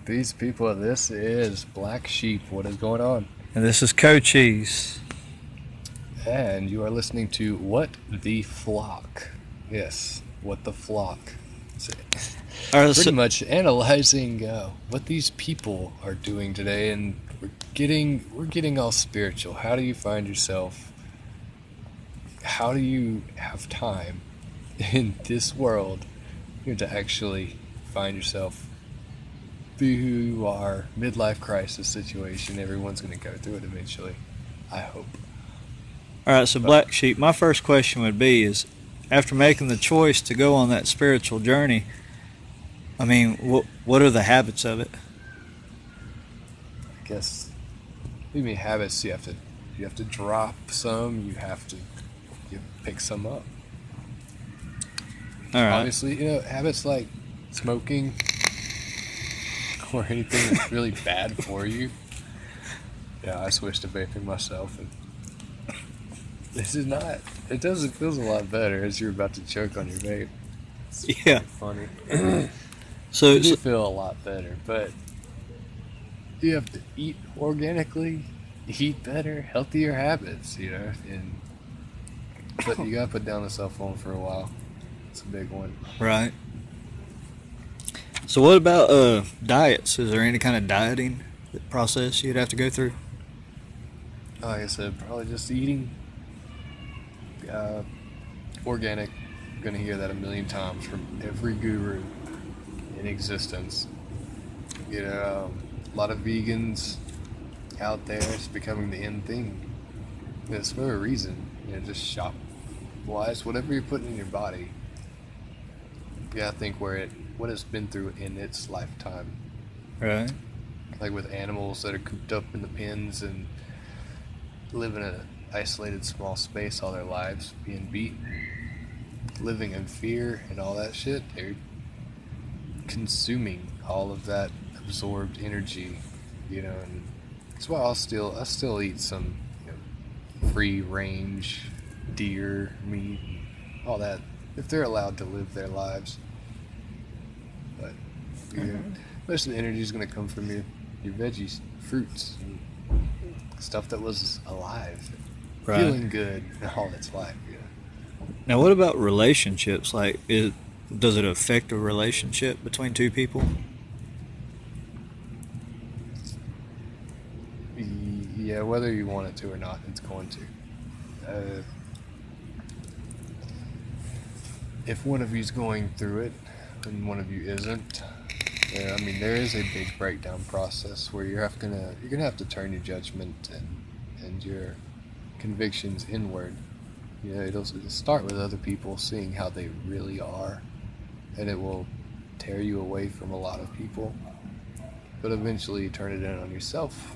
these people. This is Black Sheep. What is going on? And this is Cochise. And you are listening to What the Flock. Yes, What the Flock. Pretty much analyzing what these people are doing today, and we're getting all spiritual. How do you find yourself? How do you have time in this world to actually find yourself? Be who you are. Midlife crisis situation. Everyone's going to go through it eventually, I hope. Alright, so Black Sheep, my first question would be is, after making the choice to go on that spiritual journey, I mean, what are the habits of it? I guess, what do you mean habits? You have to drop some, you have to pick some up. Alright. Obviously, habits like smoking or anything that's really bad for you. Yeah, I switched to vaping myself, and this is not. It feels a lot better as you're about to choke on your vape. It's yeah. Funny. So you do feel a lot better, but you have to eat organically, eat better, healthier habits, but you gotta put down the cell phone for a while. It's a big one. Right. So what about diets? Is there any kind of dieting process you'd have to go through? Like I said, probably just eating organic. You're gonna hear that a million times from every guru in existence. A lot of vegans out there. It's becoming the in thing. It's for a reason. Just shop wise, whatever you're putting in your body. You gotta think what it's been through in its lifetime. Right. Like with animals that are cooped up in the pens and live in an isolated small space all their lives, being beaten, living in fear and all that shit. They're consuming all of that absorbed energy, and that's why I still eat some free range deer meat, all that, if they're allowed to live their lives. But most of the energy is going to come from your veggies, fruits, and stuff that was alive, right, feeling good all its life. Now, what about relationships? Like, does it affect a relationship between two people? Yeah, whether you want it to or not, it's going to. If one of you's going through it and one of you isn't, there is a big breakdown process where you're gonna have to turn your judgment and your convictions inward. It'll start with other people, seeing how they really are, and it will tear you away from a lot of people. But eventually, you turn it in on yourself,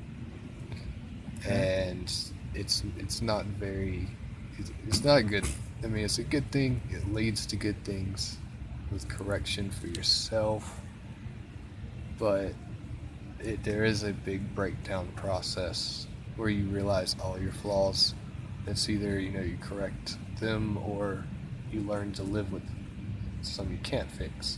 and it's not a good. It's a good thing. It leads to good things with correction for yourself, but there is a big breakdown process where you realize all your flaws. It's either you correct them or you learn to live with some you can't fix.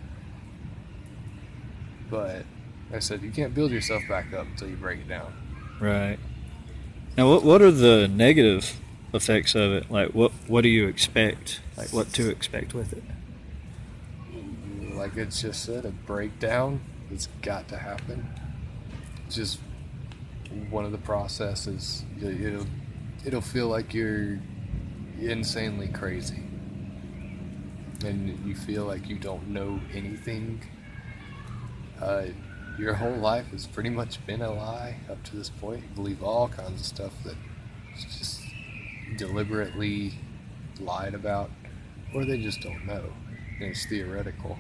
But like I said, you can't build yourself back up until you break it down. Right. Now, what are the negative effects of it? Like, what do you expect? Like, what to expect with it? Like it's just said, a breakdown. It's got to happen. It's just one of the processes. It'll feel like you're insanely crazy, and you feel like you don't know anything. Your whole life has pretty much been a lie up to this point. You believe all kinds of stuff that is just deliberately lied about, or they just don't know, and it's theoretical.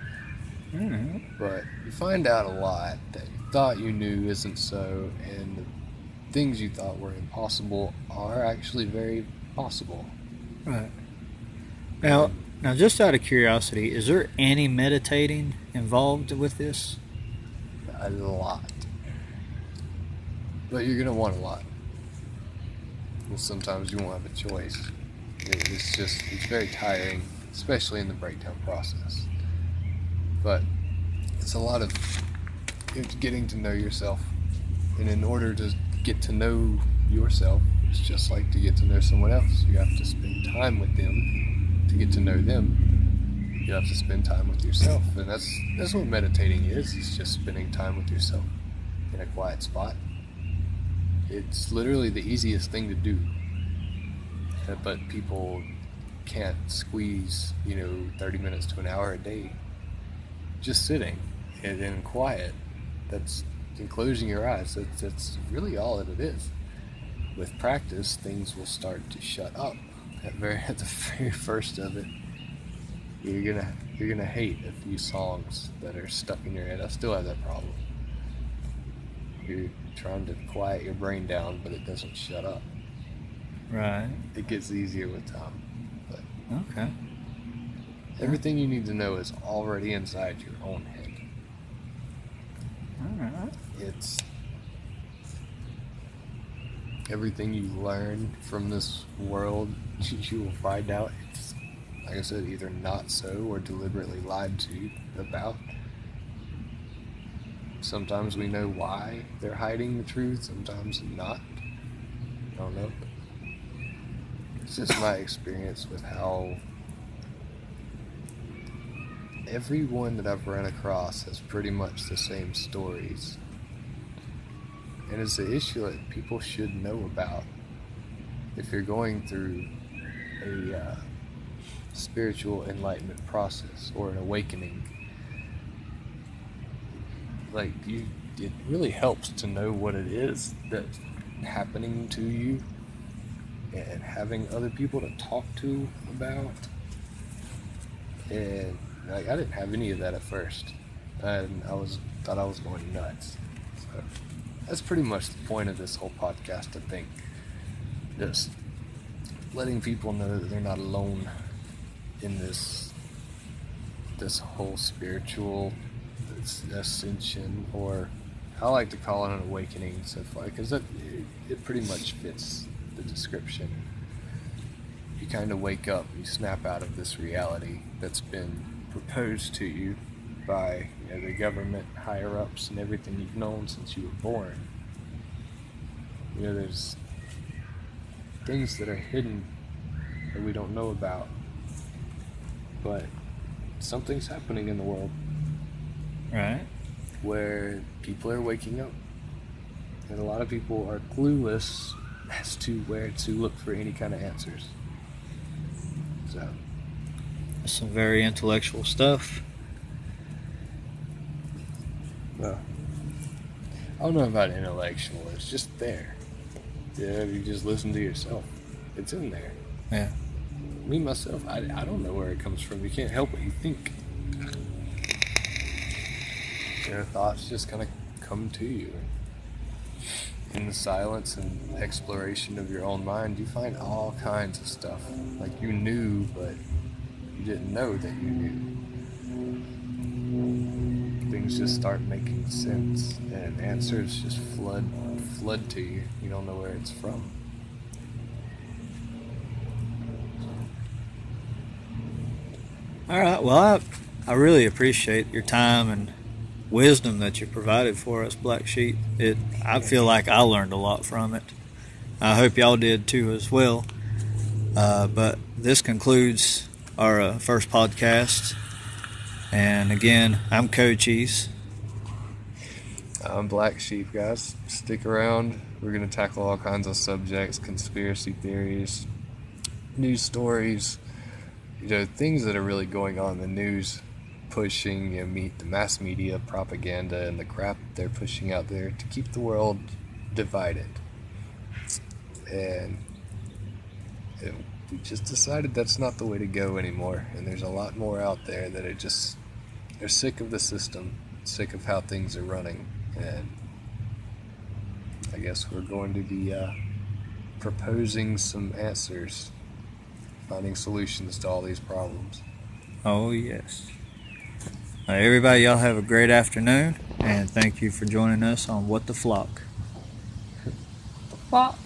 But you find out a lot that you thought you knew isn't so, and the things you thought were impossible are actually very possible. Right. Now, just out of curiosity, is there any meditating involved with this? A lot. But you're going to want a lot. And sometimes you won't have a choice. It's very tiring, especially in the breakdown process. But it's a lot of it's getting to know yourself. And in order to get to know yourself, it's just like to get to know someone else. You have to spend time with them to get to know them. You have to spend time with yourself. And that's what meditating is. It's just spending time with yourself in a quiet spot. It's literally the easiest thing to do. But people can't squeeze, 30 minutes to an hour a day just sitting and in quiet. That's and closing your eyes. That's really all that it is. With practice, things will start to shut up. At the very first of it, you're gonna hate a few songs that are stuck in your head. I still have that problem. You're trying to quiet your brain down, but it doesn't shut up. Right. It gets easier with time. But okay. Everything you need to know is already inside your own head. All right. It's everything you learn from this world, you will find out it's, like I said, either not so or deliberately lied to you about. Sometimes we know why they're hiding the truth, sometimes not. I don't know. It's just my experience with how everyone that I've run across has pretty much the same stories. And it's an issue that people should know about. If you're going through a spiritual enlightenment process or an awakening, it really helps to know what it is that's happening to you and having other people to talk to about. And I didn't have any of that at first, and thought I was going nuts. So that's pretty much the point of this whole podcast, I think. Just letting people know that they're not alone in this whole spiritual ascension, or I like to call it an awakening so far, because it pretty much fits the description. You kind of wake up, you snap out of this reality that's been proposed to you by the government, higher ups, and everything you've known since you were born. There's things that are hidden that we don't know about, but something's happening in the world. Right. Where people are waking up, and a lot of people are clueless as to where to look for any kind of answers. So that's some very intellectual stuff. Well, I don't know about intellectual. It's just there. Yeah, you just listen to yourself. It's in there. Yeah. Me, myself, I don't know where it comes from. You can't help what you think. Your thoughts just kind of come to you. In the silence and exploration of your own mind, you find all kinds of stuff. Like you knew, but you didn't know that you knew. Things just start making sense, and answers just flood to you. You don't know where it's from. All right. Well, I really appreciate your time and wisdom that you provided for us, Black Sheep. I feel like I learned a lot from it. I hope y'all did too as well. But this concludes our first podcast. And again, I'm Cochise. I'm Black Sheep, guys. Stick around. We're going to tackle all kinds of subjects, conspiracy theories, news stories, things that are really going on in the news, pushing the mass media propaganda and the crap they're pushing out there to keep the world divided. And we just decided that's not the way to go anymore. And there's a lot more out there that they're sick of the system, sick of how things are running. And I guess we're going to be proposing some answers, finding solutions to all these problems. Oh, yes. Everybody, y'all have a great afternoon, and thank you for joining us on What the Flock. Flock.